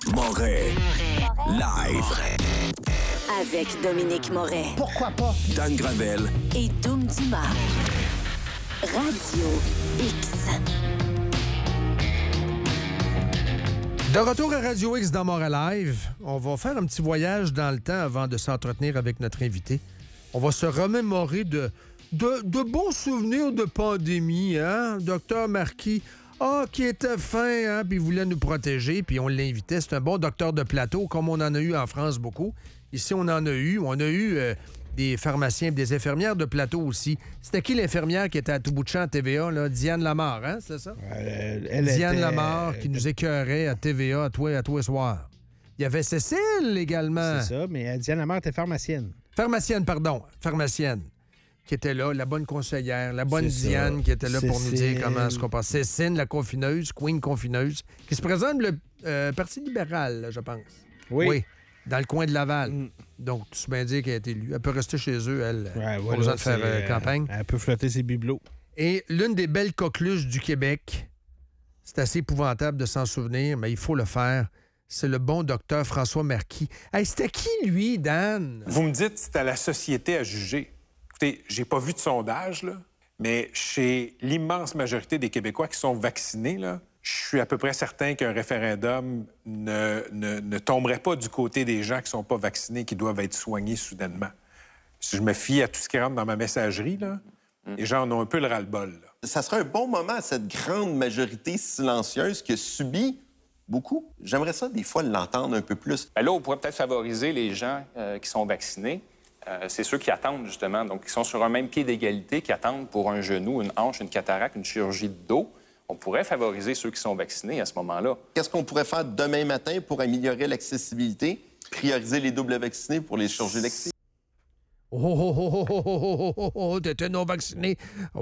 Moret. Live. Avec Dominique Moret. Pourquoi pas? Dan Gravel. Et Doom Dumas. Radio X. De retour à Radio X dans Montréal Live, on va faire un petit voyage dans le temps avant de s'entretenir avec notre invité. On va se remémorer de bons souvenirs de pandémie, hein? Docteur Marquis, qui était fin, hein? Puis il voulait nous protéger, puis on l'invitait. C'est un bon docteur de plateau, comme on en a eu en France beaucoup. Ici, on a eu des pharmaciens et des infirmières de plateau aussi. C'était qui l'infirmière qui était à tout bout de champ à TVA, là? Diane Lamar, hein? C'est ça? Diane Lamar qui nous écœurait à TVA à tous les soirs. Il y avait Cécile également. C'est ça, mais Diane Lamar était pharmacienne. Pharmacienne. Qui était là, la bonne conseillère, la bonne Diane qui était là pour nous dire comment se passe. Cécile, la confineuse, Queen confineuse, qui se présente le Parti libéral, là, je pense. Oui. Dans le coin de Laval. Donc, tu sais bien dire qu'elle a été élue. Elle peut rester chez eux, elle. Pas besoin de faire campagne. Elle peut flotter ses bibelots. Et l'une des belles coqueluches du Québec, c'est assez épouvantable de s'en souvenir, mais il faut le faire. C'est le bon docteur François Marquis. Hey, c'était qui, lui, Dan? Vous me dites, c'est à la société à juger. Écoutez, j'ai pas vu de sondage, là, mais chez l'immense majorité des Québécois qui sont vaccinés, là, je suis à peu près certain qu'un référendum ne tomberait pas du côté des gens qui ne sont pas vaccinés, qui doivent être soignés soudainement. Si je me fie à tout ce qui rentre dans ma messagerie, là, les gens en ont un peu le ras-le-bol. Là. Ça serait un bon moment à cette grande majorité silencieuse qui a subi beaucoup. J'aimerais ça, des fois, l'entendre un peu plus. Bien là, on pourrait peut-être favoriser les gens qui sont vaccinés. C'est ceux qui attendent, justement. Donc, qui sont sur un même pied d'égalité, qui attendent pour un genou, une hanche, une cataracte, une chirurgie de dos. On pourrait favoriser ceux qui sont vaccinés à ce moment-là. Qu'est-ce qu'on pourrait faire demain matin pour améliorer l'accessibilité, prioriser les doubles vaccinés pour les chirurgies électives? T'étais non vacciné.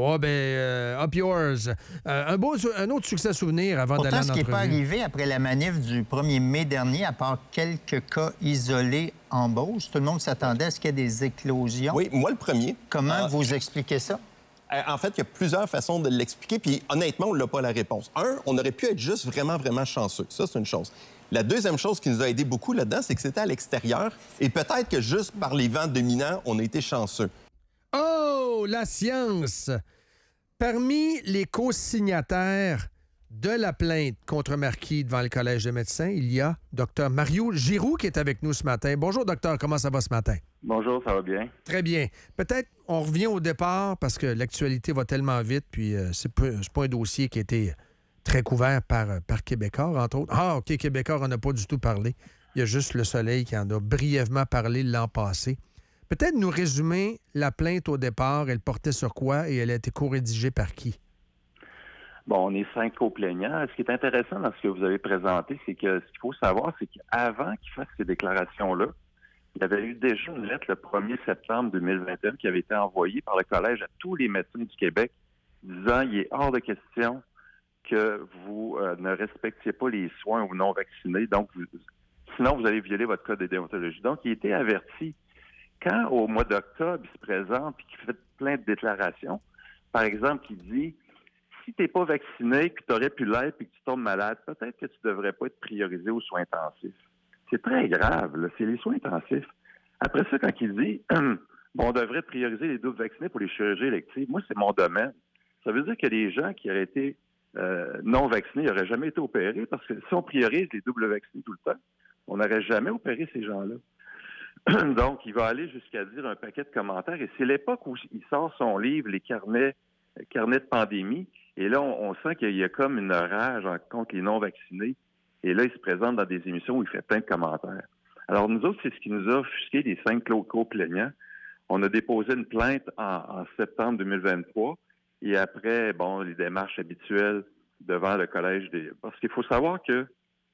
Up yours. Un autre succès souvenir avant d'aller en Pourtant, ce qui n'est pas arrivé après la manif du 1er mai dernier, à part quelques cas isolés en Beauce, tout le monde s'attendait à ce qu'il y ait des éclosions. Oui, moi le premier. Comment vous expliquez ça? En fait, il y a plusieurs façons de l'expliquer, puis honnêtement, on n'a pas la réponse. On aurait pu être juste vraiment, vraiment chanceux. Ça, c'est une chose. La deuxième chose qui nous a aidé beaucoup là-dedans, c'est que c'était à l'extérieur, et peut-être que juste par les vents dominants, on a été chanceux. Oh, la science! Parmi les co-signataires de la plainte contre Marquis devant le Collège des médecins, il y a Dr Mario Giroux qui est avec nous ce matin. Bonjour, docteur. Comment ça va ce matin? Bonjour, ça va bien? Très bien. Peut-être on revient au départ parce que l'actualité va tellement vite, puis c'est pas un dossier qui a été très couvert par Québécois, entre autres. Ah, OK, Québécois, on n'a pas du tout parlé. Il y a juste Le Soleil qui en a brièvement parlé l'an passé. Peut-être nous résumer la plainte au départ. Elle portait sur quoi et elle a été co-rédigée par qui? Bon, on est 5 co-plaignants. Ce qui est intéressant dans ce que vous avez présenté, c'est que ce qu'il faut savoir, c'est qu'avant qu'il fasse ces déclarations-là, il y avait eu déjà une lettre le 1er septembre 2021 qui avait été envoyée par le Collège à tous les médecins du Québec disant il est hors de question que vous ne respectiez pas les soins aux non-vaccinés, donc sinon vous allez violer votre code de déontologie. Donc, il était averti. Quand, au mois d'octobre, il se présente et qu'il fait plein de déclarations, par exemple, il dit si tu n'es pas vacciné, puis tu aurais pu l'être, puis que tu tombes malade, peut-être que tu ne devrais pas être priorisé aux soins intensifs. C'est très grave, là. C'est les soins intensifs. Après ça, quand il dit on devrait prioriser les doubles vaccinés pour les chirurgies électives, moi, c'est mon domaine. Ça veut dire que les gens qui auraient été non vaccinés n'auraient jamais été opérés, parce que si on priorise les doubles vaccinés tout le temps, on n'aurait jamais opéré ces gens-là. Donc, il va aller jusqu'à dire un paquet de commentaires, et c'est l'époque où il sort son livre, les carnets de pandémie, et là, on sent qu'il y a comme une rage contre les non-vaccinés, et là, il se présente dans des émissions où il fait plein de commentaires. Alors, nous autres, c'est ce qui nous a offusqué, les 5 co-plaignants. On a déposé une plainte en septembre 2023, et après, bon, les démarches habituelles devant le Collège des... Parce qu'il faut savoir que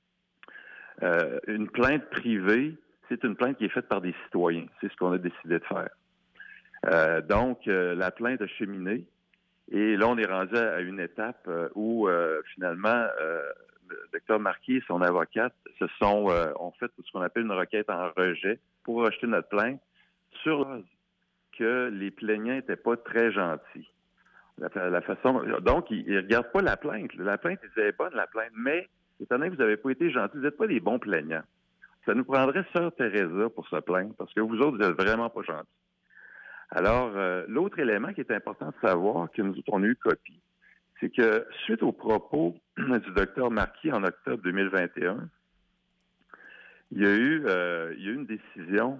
une plainte privée, c'est une plainte qui est faite par des citoyens. C'est ce qu'on a décidé de faire. Donc, la plainte a cheminé, et là, on est rendu à une étape où, finalement, le docteur Marquis et son avocate ont fait ce qu'on appelle une requête en rejet pour rejeter notre plainte sur que les plaignants n'étaient pas très gentils. La façon, donc, ils ne regardent pas la plainte. La plainte, ils disaient bonne, la plainte, mais étant donné que vous n'avez pas été gentil, vous n'êtes pas des bons plaignants. Ça nous prendrait Sœur Teresa pour se plaindre, parce que vous autres, vous n'êtes vraiment pas gentils. Alors, l'autre élément qui est important de savoir, que nous autres, on a eu copie, c'est que suite aux propos du docteur Marquis en octobre 2021, il y a eu une décision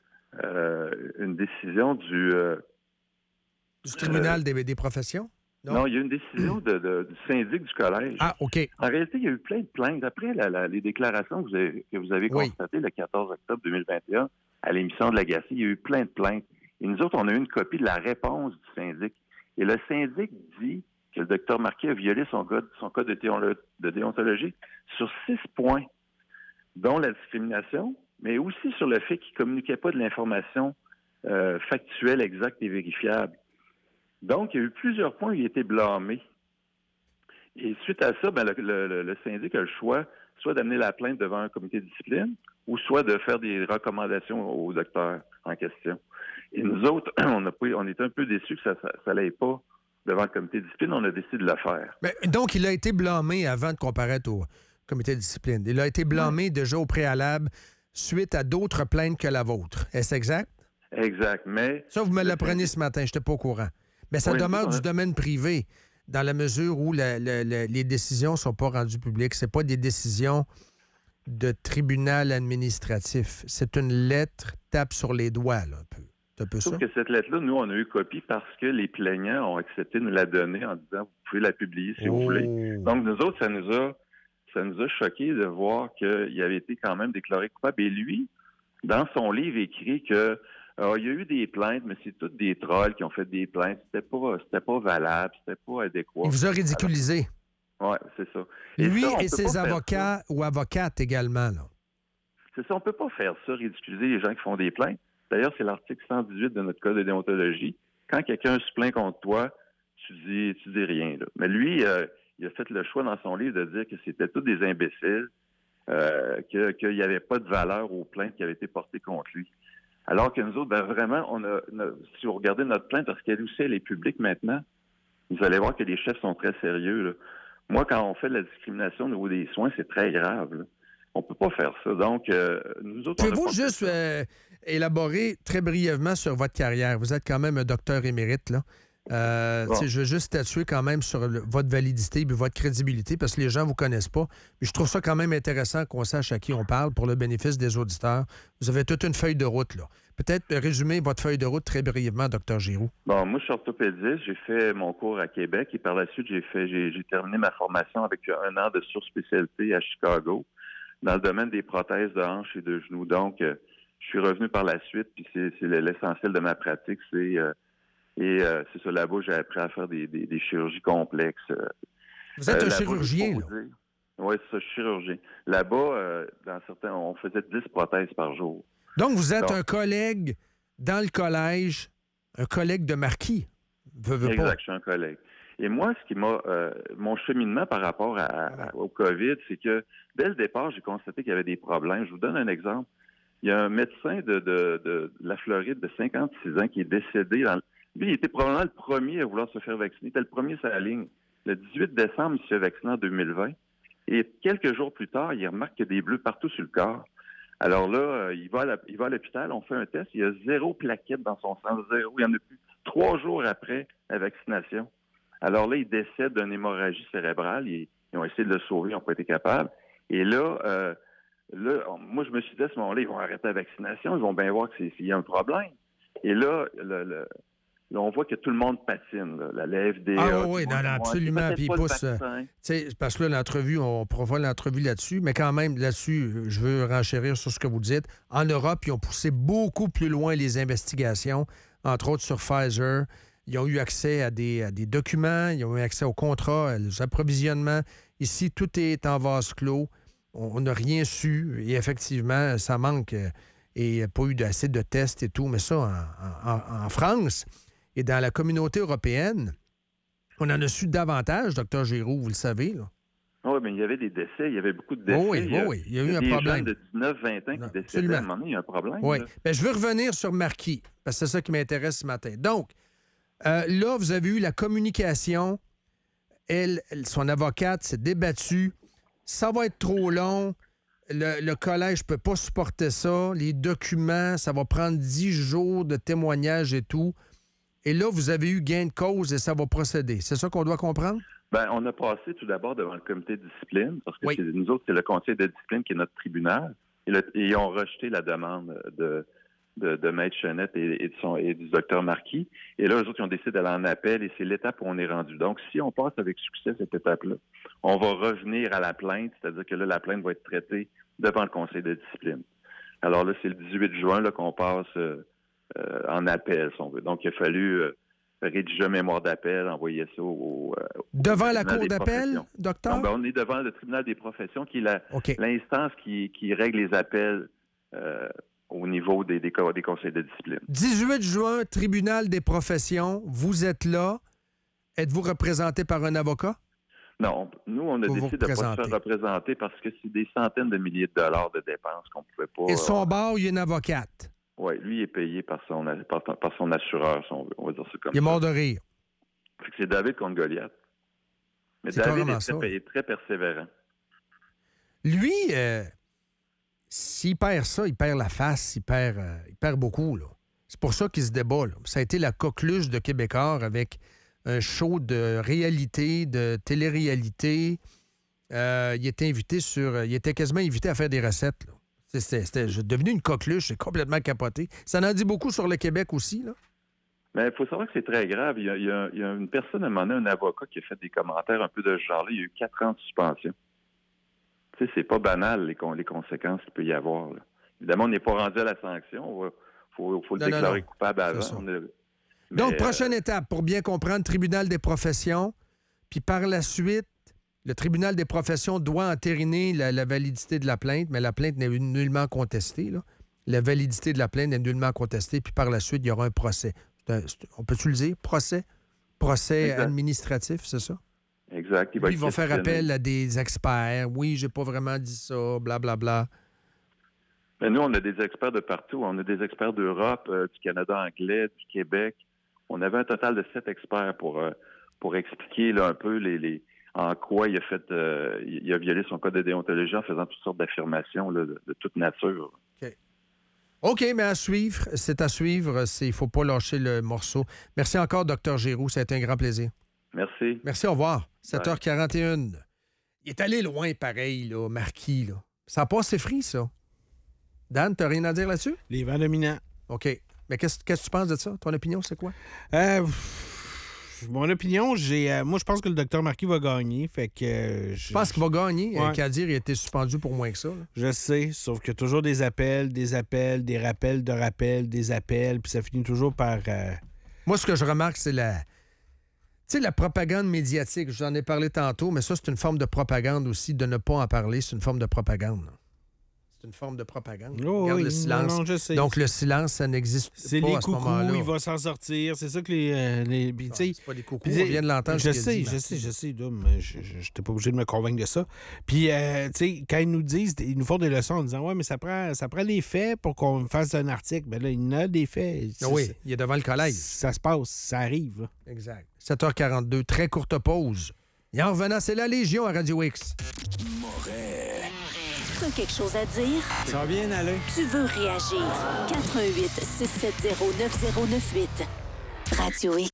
du tribunal des professions? Non, il y a eu une décision du syndic du collège. Ah, OK. En réalité, il y a eu plein de plaintes. Après les déclarations que vous avez constatées le 14 octobre 2021 à l'émission de l'Agacé, il y a eu plein de plaintes. Et nous autres, on a eu une copie de la réponse du syndic. Et le syndic dit que le docteur Marquis a violé son code de déontologie sur 6 points, dont la discrimination, mais aussi sur le fait qu'il ne communiquait pas de l'information factuelle, exacte et vérifiable. Donc, il y a eu plusieurs points où il a été blâmé. Et suite à ça, le syndic a le choix soit d'amener la plainte devant un comité de discipline ou soit de faire des recommandations au docteur en question. Et nous autres, on était un peu déçus que ça n'allait pas devant le comité de discipline. On a décidé de le faire. Mais, donc, il a été blâmé avant de comparaître au comité de discipline. Il a été blâmé déjà au préalable suite à d'autres plaintes que la vôtre. Est-ce exact? Exact, mais... Ça, vous me l'apprenez ce matin, je n'étais pas au courant. Mais ça demeure du domaine privé dans la mesure où les décisions ne sont pas rendues publiques. Ce n'est pas des décisions de tribunal administratif. C'est une lettre tape sur les doigts, là, un peu. C'est un peu ça? Sauf que cette lettre-là, nous, on a eu copie parce que les plaignants ont accepté de nous la donner en disant « Vous pouvez la publier si vous voulez ». Donc, nous autres, ça nous a choqués de voir qu'il avait été quand même déclaré coupable. Et lui, dans son livre, écrit que il y a eu des plaintes, mais c'est tous des trolls qui ont fait des plaintes. C'était pas valable, c'était pas adéquat. Il vous a ridiculisé. Oui, c'est ça. Lui et ses avocats ou avocates également, là. C'est ça, on peut pas faire ça, ridiculiser les gens qui font des plaintes. D'ailleurs, c'est l'article 118 de notre code de déontologie. Quand quelqu'un se plaint contre toi, tu dis rien, là. Mais lui, il a fait le choix dans son livre de dire que c'était tous des imbéciles, qu'il n'y avait pas de valeur aux plaintes qui avaient été portées contre lui. Alors que nous autres, vraiment, si vous regardez notre plainte, parce qu'elle aussi, elle est publique maintenant, vous allez voir que les chefs sont très sérieux, là. Moi, quand on fait de la discrimination au niveau des soins, c'est très grave, là. On peut pas faire ça. Donc, nous autres... Pouvez-vous juste élaborer très brièvement sur votre carrière? Vous êtes quand même un docteur émérite, là. Je veux juste statuer quand même sur votre validité et votre crédibilité parce que les gens ne vous connaissent pas. Mais je trouve ça quand même intéressant qu'on sache à qui on parle pour le bénéfice des auditeurs. Vous avez toute une feuille de route, là. Peut-être résumer votre feuille de route très brièvement, Dr. Giroux. Bon, moi, je suis orthopédiste. J'ai fait mon cours à Québec et par la suite, j'ai terminé ma formation avec 1 an de surspécialité à Chicago dans le domaine des prothèses de hanches et de genoux. Donc, je suis revenu par la suite, puis c'est l'essentiel de ma pratique, c'est ça, là-bas, j'ai appris à faire des chirurgies complexes. Vous êtes un chirurgien, là? Oui, c'est ça, je suis chirurgien. Là-bas, on faisait 10 prothèses par jour. Donc, vous êtes un collègue dans le collège, un collègue de Marquis. Exact, je suis un collègue. Et moi, ce qui m'a... mon cheminement par rapport au COVID, c'est que dès le départ, j'ai constaté qu'il y avait des problèmes. Je vous donne un exemple. Il y a un médecin de la Floride de 56 ans qui est décédé. Lui, il était probablement le premier à vouloir se faire vacciner. Il était le premier sur la ligne. Le 18 décembre, il se fait vacciner en 2020. Et quelques jours plus tard, il remarque qu'il y a des bleus partout sur le corps. Alors là, il va à l'hôpital, on fait un test, il y a 0 plaquette dans son sang, 0. Il n'y en a plus 3 jours après la vaccination. Alors là, il décède d'une hémorragie cérébrale. Ils ont essayé de le sauver, ils n'ont pas été capables. Et là, moi, je me suis dit à ce moment-là, ils vont arrêter la vaccination, ils vont bien voir qu'il y a un problème. Et là, on voit que tout le monde patine, là. La FDA... Ah oui, non, absolument. Puis il pousse... parce que là, l'entrevue, on pourra l'entrevue là-dessus, mais quand même, là-dessus, je veux renchérir sur ce que vous dites. En Europe, ils ont poussé beaucoup plus loin les investigations, entre autres sur Pfizer. Ils ont eu accès à des documents, ils ont eu accès aux contrats, aux approvisionnements. Ici, tout est en vase clos. On n'a rien su. Et effectivement, ça manque. Et il n'y a pas eu assez de tests et tout. Mais ça, en France... Et dans la communauté européenne, on en a su davantage, Dr. Giroux, vous le savez, là. Oui, mais il y avait des décès, il y avait beaucoup de décès. Oui, il y a eu un problème. Des jeunes de 19-20 ans qui décédaient, à un moment donné, il y a un problème. Oui, bien, je veux revenir sur Marquis, parce que c'est ça qui m'intéresse ce matin. Donc, là, vous avez eu la communication. Elle, son avocate s'est débattue ça va être trop long, le collège ne peut pas supporter ça, les documents, ça va prendre 10 jours de témoignages et tout. Et là, vous avez eu gain de cause et ça va procéder. C'est ça qu'on doit comprendre? Bien, on a passé tout d'abord devant le comité de discipline, parce que nous autres, c'est le conseil de discipline qui est notre tribunal. Et ils ont rejeté la demande de Maître Chenette et du docteur Marquis. Et là, eux autres, ils ont décidé d'aller en appel et c'est l'étape où on est rendu. Donc, si on passe avec succès cette étape-là, on va revenir à la plainte, c'est-à-dire que là, la plainte va être traitée devant le conseil de discipline. Alors là, c'est le 18 juin là, qu'on passe en appel, si on veut. Donc, il a fallu rédiger un mémoire d'appel, envoyer ça devant la cour d'appel, docteur? Non, on est devant le tribunal des professions, qui est l'instance qui règle les appels au niveau des conseils de discipline. 18 juin, tribunal des professions, vous êtes là. Êtes-vous représenté par un avocat? Non, nous, on a décidé de ne pas se faire représenter parce que c'est des centaines de milliers de dollars de dépenses qu'on ne pouvait pas... Et son bord, il y a une avocate. Oui, lui, il est payé par son assureur, si on veut. On va dire ça comme ça. Il est mort de rire. Fait que c'est David contre Goliath. Mais c'est David est très persévérant. Lui, s'il perd ça, il perd la face, il perd beaucoup. Là. C'est pour ça qu'il se débat. Là. Ça a été la coqueluche de Québécois avec un show de réalité, de télé-réalité. Il était quasiment invité à faire des recettes. Là. C'était devenu une coqueluche, c'est complètement capoté. Ça en dit beaucoup sur le Québec aussi, là? Mais il faut savoir que c'est très grave. Il y a une personne, à un moment donné, un avocat qui a fait des commentaires un peu de ce genre-là. Il y a eu 4 ans de suspension. Tu sais, c'est pas banal, les conséquences qu'il peut y avoir. Là. Évidemment, on n'est pas rendu à la sanction. Faut le déclarer coupable avant. Donc, prochaine étape, pour bien comprendre, tribunal des professions, puis par la suite, le tribunal des professions doit entériner la validité de la plainte, mais la plainte n'est nullement contestée. Là. La validité de la plainte est nullement contestée, puis par la suite, il y aura un procès. On peut-tu le dire? Procès administratif, c'est ça? Exact. Ils vont faire appel à des experts. Oui, j'ai pas vraiment dit ça, blablabla. Mais nous, on a des experts de partout. On a des experts d'Europe, du Canada anglais, du Québec. On avait un total de 7 experts pour expliquer là, un peu en quoi il a violé son code de déontologie en faisant toutes sortes d'affirmations là, de toute nature. OK, mais à suivre. C'est à suivre. Il ne faut pas lâcher le morceau. Merci encore, Dr. Giroux. Ça a été un grand plaisir. Merci. Merci, au revoir. 7h41. Il est allé loin, pareil, là, Marquis. Là. Ça a passé free, ça. Dan, tu n'as rien à dire là-dessus? Les vents dominants. OK. Mais qu'est-ce que tu penses de ça? Ton opinion, c'est quoi? Mon opinion, moi, je pense que le docteur Marquis va gagner. Fait que je pense qu'il va gagner. Ouais. Qu'à dire, il a été suspendu pour moins que ça. Là. Je sais, sauf qu'il y a toujours des appels, des rappels de rappels, des appels, puis ça finit toujours par... Moi, ce que je remarque, c'est la propagande médiatique. Je vous en ai parlé tantôt, mais ça, c'est une forme de propagande aussi. De ne pas en parler, c'est une forme de propagande. Là. C'est une forme de propagande. Oh, regarde oui, le silence. Non, je sais. Donc, le silence, ça n'existe pas à ce moment-là. C'est les coucous, il va s'en sortir. C'est ça que les c'est pas des coucous, on vient de l'entendre. Je sais, Dom, je n'étais pas obligé de me convaincre de ça. Puis, tu sais, quand ils nous font des leçons en disant « Ouais, mais ça prend des faits pour qu'on fasse un article. » Bien là, il y en a des faits. Oui, il est devant le collège. Ça se passe, ça arrive. Là. Exact. 7h42, très courte pause. Et en revenant, c'est la Légion à Radio X. Tu as quelque chose à dire? Ça va bien aller. Tu veux réagir? 88 670 9098. Radio X.